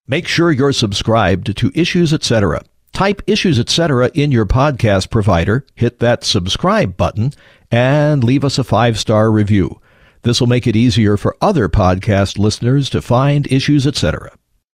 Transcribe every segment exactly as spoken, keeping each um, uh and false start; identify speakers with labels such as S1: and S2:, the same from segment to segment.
S1: Make sure you're subscribed to Issues Etc. Type Issues Etc. in your podcast provider, hit that subscribe button, and leave us a five-star review. This will make it easier for other podcast listeners to find Issues Etc.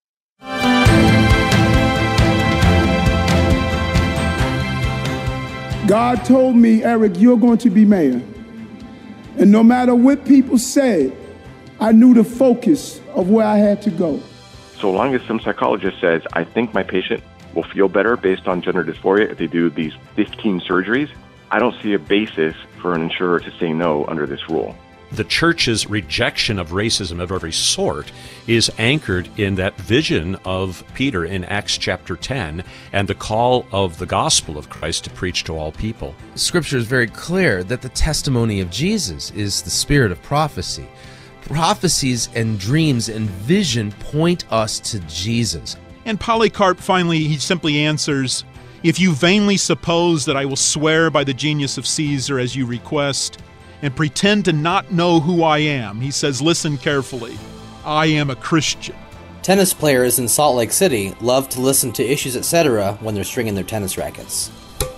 S2: God told me, Eric, you're going to be mayor. And no matter what people said, I knew the focus of where I had to go.
S3: So long as some psychologist says, I think my patient will feel better based on gender dysphoria if they do these fifteen surgeries, I don't see a basis for an insurer to say no under this rule.
S4: The church's rejection of racism of every sort is anchored in that vision of Peter in Acts chapter ten and the call of the gospel of Christ to preach to all people.
S5: Scripture is very clear that the testimony of Jesus is the spirit of prophecy. Prophecies and dreams and vision point us to Jesus.
S6: And Polycarp finally, he simply answers, if you vainly suppose that I will swear by the genius of Caesar as you request, and pretend to not know who I am, he says, listen carefully, I am a Christian.
S7: Tennis players in Salt Lake City love to listen to Issues Etc. when they're stringing their tennis rackets.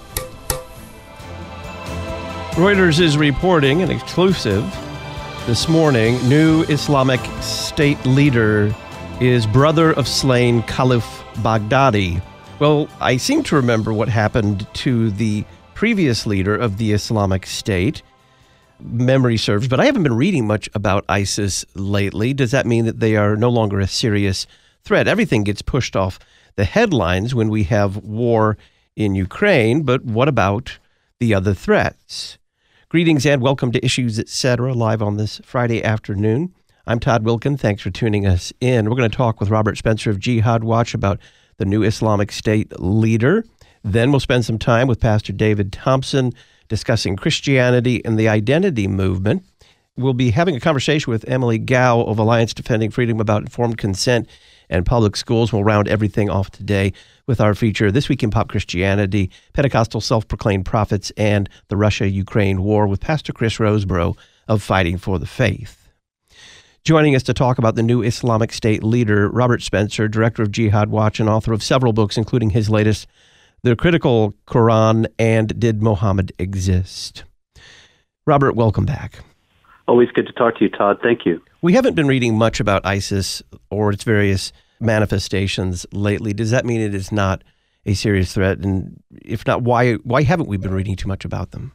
S8: Reuters is reporting an exclusive this morning. New Islamic State leader is brother of slain Caliph Baghdadi. Well, I seem to remember what happened to the previous leader of the Islamic State. Memory serves, but I haven't been reading much about ISIS lately. Does that mean that they are no longer a serious threat? Everything gets pushed off the headlines when we have war in Ukraine, but what about the other threats? Greetings and welcome to Issues Etc. live on this Friday afternoon. I'm Todd Wilkin. Thanks for tuning us in. We're going to talk with Robert Spencer of Jihad Watch about the new Islamic State leader. Then we'll spend some time with Pastor David Thompson discussing Christianity and the identity movement. We'll be having a conversation with Emily Gao of Alliance Defending Freedom about informed consent and public schools. We'll round everything off today with our feature, This Week in Pop Christianity, Pentecostal Self-Proclaimed Prophets, and the Russia-Ukraine War with Pastor Chris Roseborough of Fighting for the Faith. Joining us to talk about the new Islamic State leader, Robert Spencer, director of Jihad Watch and author of several books, including his latest, The Critical Quran and Did Muhammad Exist? Robert, welcome back.
S9: Always good to talk to you, Todd. Thank you.
S8: We haven't been reading much about ISIS or its various manifestations lately. Does that mean it is not a serious threat? And if not, why why haven't we been reading too much about them?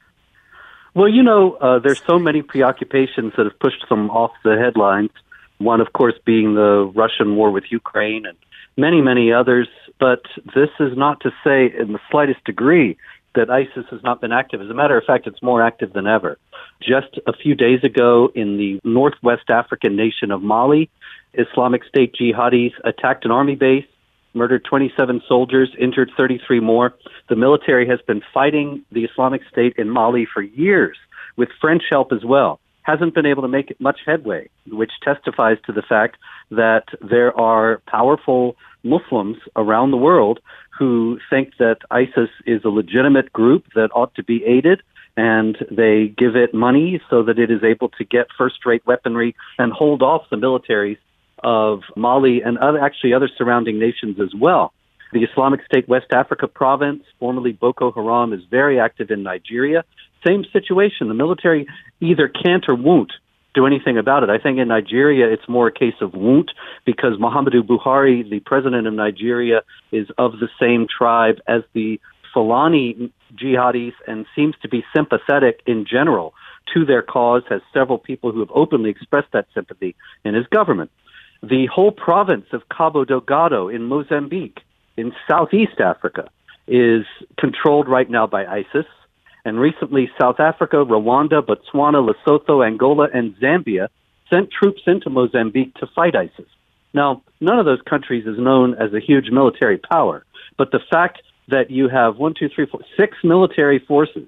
S9: Well, you know, uh, there's so many preoccupations that have pushed them off the headlines. One, of course, being the Russian war with Ukraine and many, many others. But this is not to say in the slightest degree that ISIS has not been active. As a matter of fact, it's more active than ever. Just a few days ago in the northwest African nation of Mali, Islamic State jihadis attacked an army base, murdered twenty-seven soldiers, injured thirty-three more. The military has been fighting the Islamic State in Mali for years, with French help as well. Hasn't been able to make much headway, which testifies to the fact that there are powerful Muslims around the world who think that ISIS is a legitimate group that ought to be aided, and they give it money so that it is able to get first-rate weaponry and hold off the militaries of Mali and other, actually other surrounding nations as well. The Islamic State West Africa province, formerly Boko Haram, is very active in Nigeria. Same situation. The military either can't or won't do anything about it. I think in Nigeria it's more a case of won't, because Muhammadu Buhari, the president of Nigeria, is of the same tribe as the Fulani jihadis and seems to be sympathetic in general to their cause, has several people who have openly expressed that sympathy in his government. The whole province of Cabo Delgado in Mozambique, in Southeast Africa, is controlled right now by ISIS. And recently, South Africa, Rwanda, Botswana, Lesotho, Angola, and Zambia sent troops into Mozambique to fight ISIS. Now, none of those countries is known as a huge military power, but the fact that you have one, two, three, four, six military forces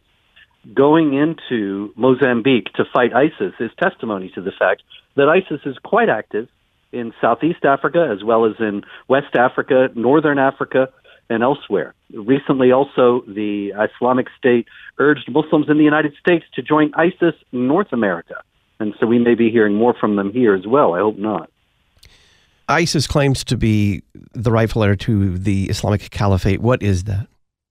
S9: going into Mozambique to fight ISIS is testimony to the fact that ISIS is quite active in Southeast Africa, as well as in West Africa, Northern Africa, and elsewhere. Recently, also, the Islamic State urged Muslims in the United States to join ISIS in North America. And so we may be hearing more from them here as well. I hope not.
S8: ISIS claims to be the rightful heir to the Islamic Caliphate. What is that?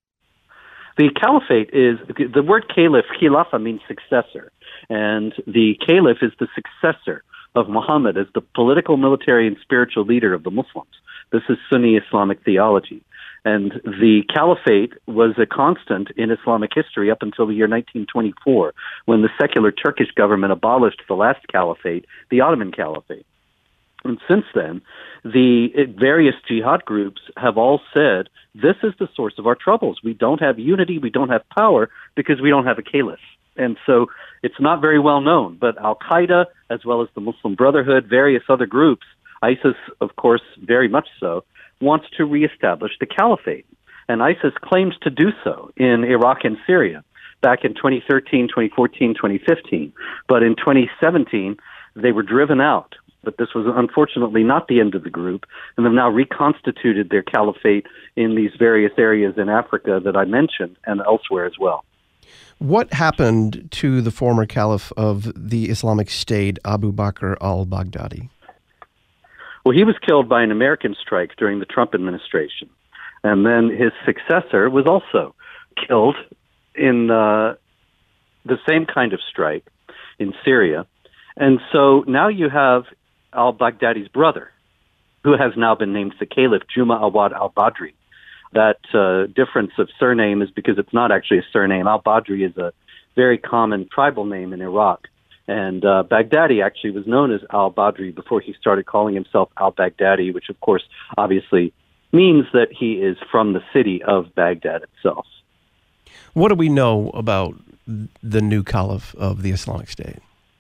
S9: The Caliphate is, the word caliph, khilafa means successor, and the caliph is the successor of Muhammad as the political, military, and spiritual leader of the Muslims. This is Sunni Islamic theology. And the Caliphate was a constant in Islamic history up until the year nineteen twenty-four, when the secular Turkish government abolished the last caliphate, the Ottoman Caliphate. And since then, the various jihad groups have all said, this is the source of our troubles. We don't have unity, we don't have power, because we don't have a caliph. And so it's not very well known, but Al-Qaeda, as well as the Muslim Brotherhood, various other groups, ISIS, of course, very much so, wants to reestablish the caliphate. And ISIS claims to do so in Iraq and Syria back in twenty thirteen, twenty fourteen, twenty fifteen. But in twenty seventeen, they were driven out. But this was unfortunately not the end of the group, and they've now reconstituted their caliphate in these various areas in Africa that I mentioned and elsewhere as well.
S8: What happened to the former caliph of the Islamic State, Abu Bakr al-Baghdadi?
S9: Well, he was killed by an American strike during the Trump administration. And then his successor was also killed in uh, the same kind of strike in Syria. And so now you have al-Baghdadi's brother, who has now been named the caliph, Juma Awad al-Badri. That uh, difference of surname is because it's not actually a surname. Al-Badri is a very common tribal name in Iraq. And uh, Baghdadi actually was known as al-Badri before he started calling himself al-Baghdadi, which of course obviously means that he is from the city of Baghdad itself.
S8: What do we know about the new caliph of the Islamic State?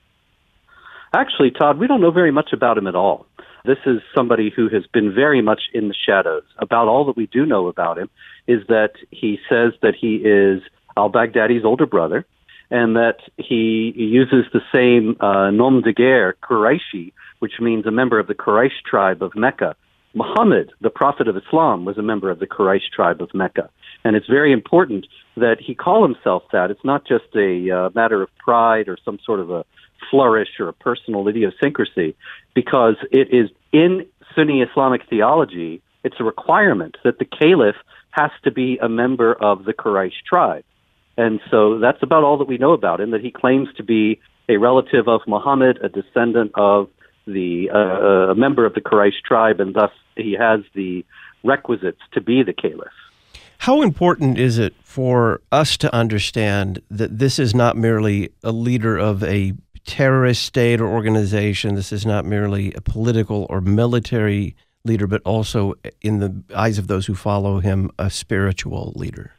S9: Actually, Todd, we don't know very much about him at all. This is somebody who has been very much in the shadows. About all that we do know about him is that he says that he is al-Baghdadi's older brother, and that he uses the same uh, nom de guerre, Qurayshi, which means a member of the Quraysh tribe of Mecca. Muhammad, the prophet of Islam, was a member of the Quraysh tribe of Mecca. And it's very important that he call himself that. It's not just a uh, matter of pride or some sort of a flourish or a personal idiosyncrasy, because it is in Sunni Islamic theology, it's a requirement that the caliph has to be a member of the Quraysh tribe. And so that's about all that we know about him, that he claims to be a relative of Muhammad, a descendant of the uh, a member of the Quraysh tribe, and thus he has the requisites to be the caliph.
S8: How important is it for us to understand that this is not merely a leader of a terrorist state or organization, this is not merely a political or military leader, but also, in the eyes of those who follow him, a spiritual leader?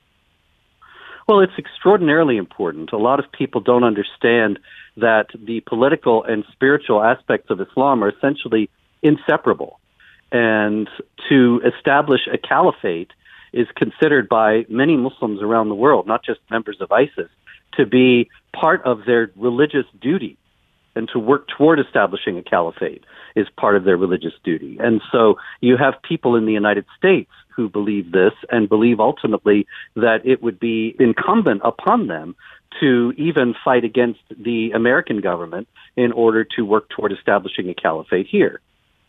S9: Well, it's extraordinarily important. A lot of people don't understand that the political and spiritual aspects of Islam are essentially inseparable. And to establish a caliphate is considered by many Muslims around the world, not just members of ISIS, to be part of their religious duty. And to work toward establishing a caliphate is part of their religious duty. And so you have people in the United States who believe this and believe ultimately that it would be incumbent upon them to even fight against the American government in order to work toward establishing a caliphate here.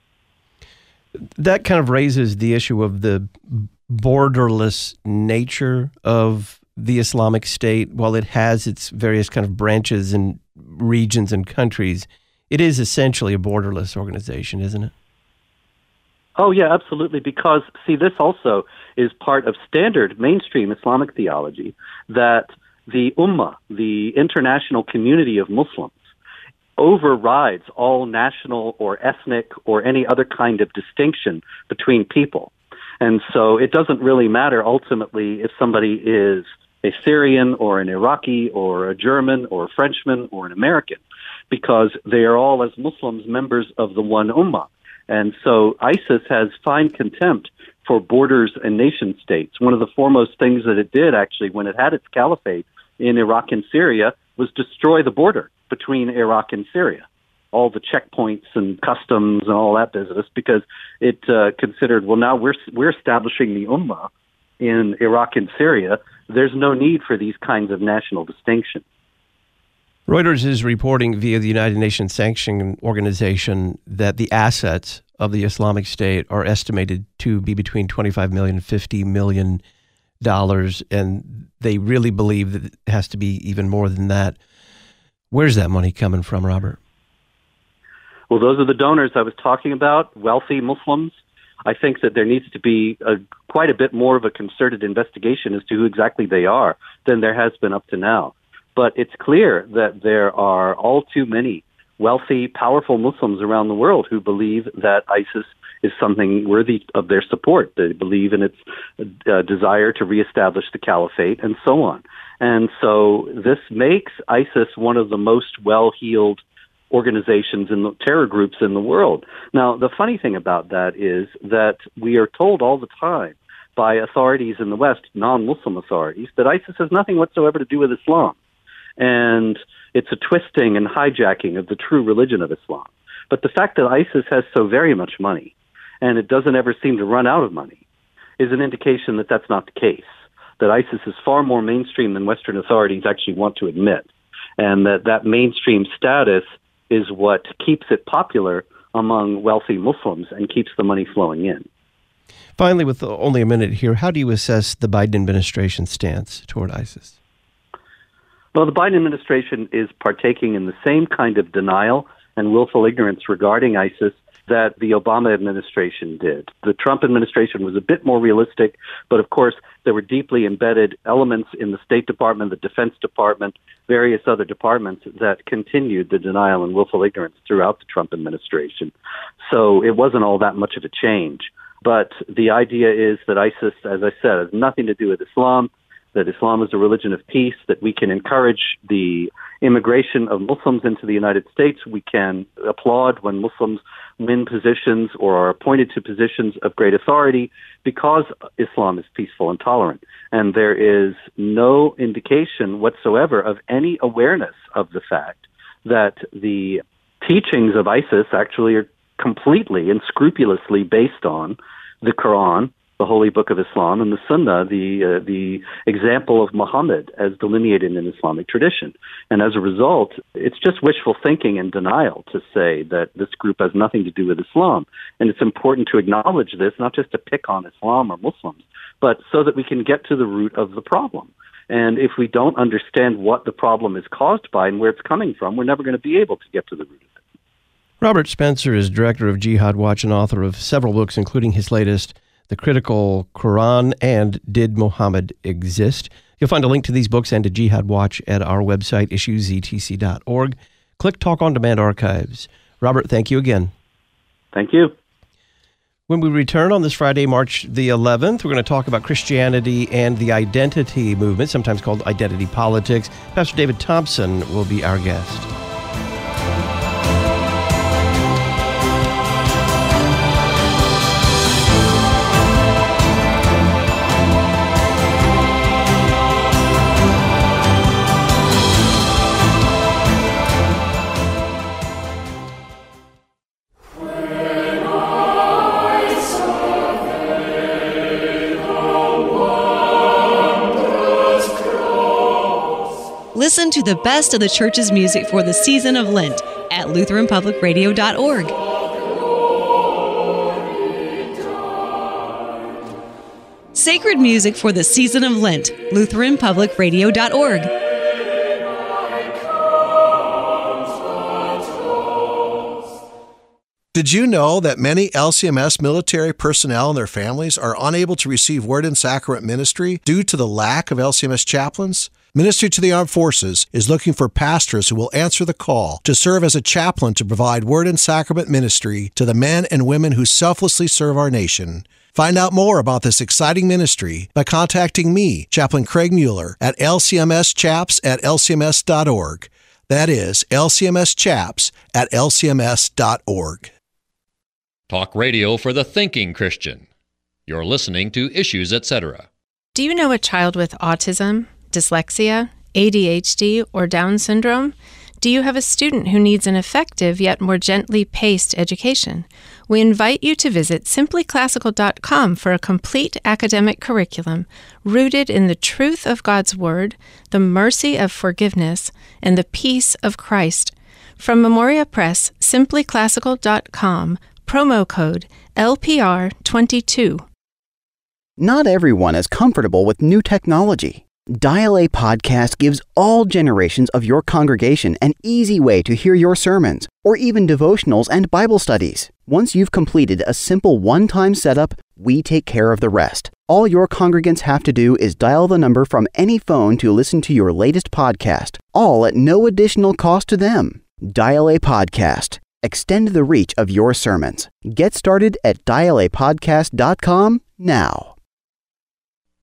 S8: That kind of raises the issue of the borderless nature of the Islamic State. While it has its various kind of branches and regions and countries, it is essentially a borderless organization, isn't it?
S9: Oh, yeah, absolutely. Because, see, this also is part of standard mainstream Islamic theology, that the Ummah, the international community of Muslims, overrides all national or ethnic or any other kind of distinction between people. And so it doesn't really matter ultimately if somebody is a Syrian or an Iraqi or a German or a Frenchman or an American, because they are all, as Muslims, members of the one Ummah. And so ISIS has fine contempt for borders and nation states. One of the foremost things that it did, actually, when it had its caliphate in Iraq and Syria, was destroy the border between Iraq and Syria, all the checkpoints and customs and all that business, because it uh, considered, well, now we're we're establishing the Ummah in Iraq and Syria. There's no need for these kinds of national distinctions.
S8: Reuters is reporting via the United Nations Sanctioning Organization that the assets of the Islamic State are estimated to be between twenty-five million dollars and fifty million dollars, and they really believe that it has to be even more than that. Where's that money coming from, Robert?
S9: Well, those are the donors I was talking about, wealthy Muslims. I think that there needs to be a, quite a bit more of a concerted investigation as to who exactly they are than there has been up to now. But it's clear that there are all too many wealthy, powerful Muslims around the world who believe that ISIS is something worthy of their support. They believe in its uh, desire to reestablish the caliphate and so on. And so this makes ISIS one of the most well-heeled organizations and terror groups in the world. Now, the funny thing about that is that we are told all the time by authorities in the West, non-Muslim authorities, that ISIS has nothing whatsoever to do with Islam. And it's a twisting and hijacking of the true religion of Islam. But the fact that ISIS has so very much money, and it doesn't ever seem to run out of money, is an indication that that's not the case, that ISIS is far more mainstream than Western authorities actually want to admit, and that that mainstream status is what keeps it popular among wealthy Muslims and keeps the money flowing in.
S8: Finally, with only a minute here, how do you assess the Biden administration's stance toward ISIS?
S9: Well, the Biden administration is partaking in the same kind of denial and willful ignorance regarding ISIS that the Obama administration did. The Trump administration was a bit more realistic, but of course there were deeply embedded elements in the State Department, the Defense Department, various other departments that continued the denial and willful ignorance throughout the Trump administration. So it wasn't all that much of a change. But the idea is that ISIS, as I said, has nothing to do with Islam, that Islam is a religion of peace, that we can encourage the immigration of Muslims into the United States. We can applaud when Muslims win positions or are appointed to positions of great authority because Islam is peaceful and tolerant. And there is no indication whatsoever of any awareness of the fact that the teachings of ISIS actually are completely and scrupulously based on the Quran, the holy book of Islam, and the Sunnah, the uh, the example of Muhammad as delineated in Islamic tradition. And as a result, it's just wishful thinking and denial to say that this group has nothing to do with Islam. And it's important to acknowledge this, not just to pick on Islam or Muslims, but so that we can get to the root of the problem. And if we don't understand what the problem is caused by and where it's coming from, we're never going to be able to get to the root of it.
S8: Robert Spencer is director of Jihad Watch and author of several books, including his latest, The Critical Quran and Did Muhammad Exist? You'll find a link to these books and to Jihad Watch at our website, issues e t c dot org. Click Talk on Demand Archives. Robert, thank you again.
S9: Thank you.
S8: When we return on this Friday, March the eleventh, we're going to talk about Christianity and the identity movement, sometimes called identity politics. Pastor David Thompson will be our guest.
S10: Listen to the best of the church's music for the season of Lent at Lutheran Public Radio dot org. Sacred music for the season of Lent, Lutheran Public Radio dot org.
S11: Did you know that many L C M S military personnel and their families are unable to receive Word and Sacrament ministry due to the lack of L C M S chaplains? Ministry to the Armed Forces is looking for pastors who will answer the call to serve as a chaplain to provide Word and Sacrament ministry to the men and women who selflessly serve our nation. Find out more about this exciting ministry by contacting me, Chaplain Craig Mueller, at L C M S chaps at L C M S dot org. That is L C M S chaps at L C M S dot org.
S12: Talk radio for the thinking Christian. You're listening to Issues, et cetera.
S13: Do you know a child with autism, dyslexia, A D H D, or Down syndrome? Do you have a student who needs an effective yet more gently paced education? We invite you to visit simply classical dot com for a complete academic curriculum rooted in the truth of God's Word, the mercy of forgiveness, and the peace of Christ. From Memoria Press, simply classical dot com promo code L P R twenty-two.
S14: Not everyone is comfortable with new technology. Dial A Podcast gives all generations of your congregation an easy way to hear your sermons, or even devotionals and Bible studies. Once you've completed a simple one-time setup, we take care of the rest. All your congregants have to do is dial the number from any phone to listen to your latest podcast, all at no additional cost to them. Dial A Podcast. Extend the reach of your sermons. Get started at dial a podcast dot com now.